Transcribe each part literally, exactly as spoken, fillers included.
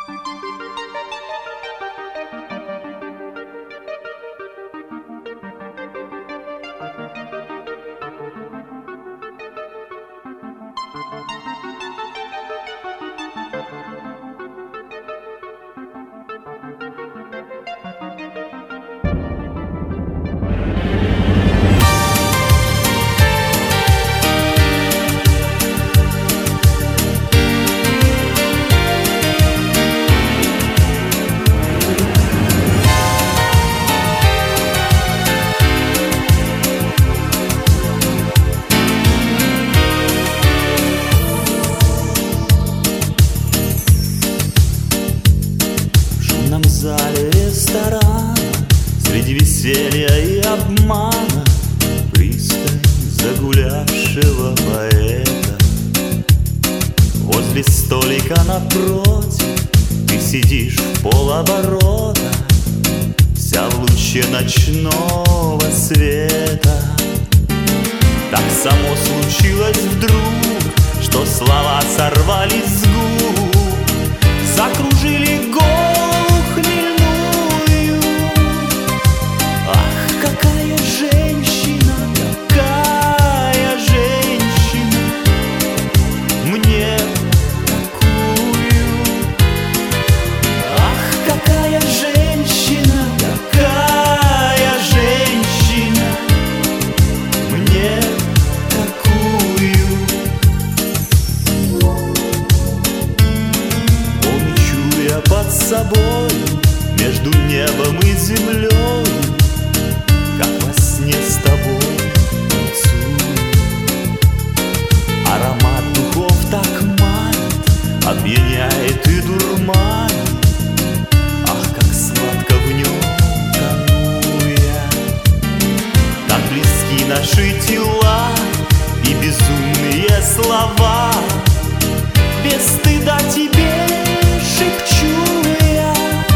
В зале ресторана среди веселья и обмана пристань загулявшего поэта. Возле столика напротив ты сидишь в полоборота, вся в луче ночного света. Так само случилось вдруг, что слова сорвались с губ, закружили голову. Под собой, между небом и землей, как во сне с тобой танцую. Аромат духов так манит, опьяняет и дурманит. Ах, как сладко в нем тону я. Так близки наши тела и безумные слова. Без стыда тебе шепчу я.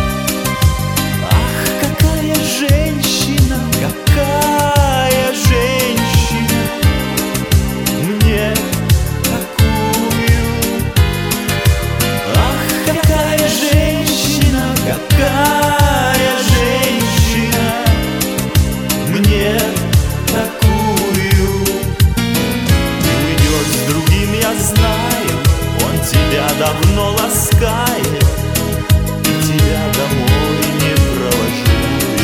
Ах, какая женщина, какая женщина мне такую. Ах, какая женщина, какая женщина мне такую. Ты уйдешь с другим, я знаю, он тебя давно ласкает, и тебя домой не провожу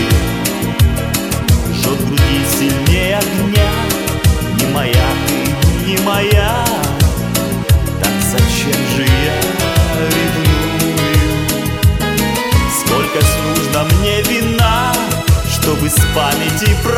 я. Жжет в груди сильнее огня, не моя ты, не моя. Так зачем же я ревную? Сколько ж нужно мне вина, чтобы с памяти пройти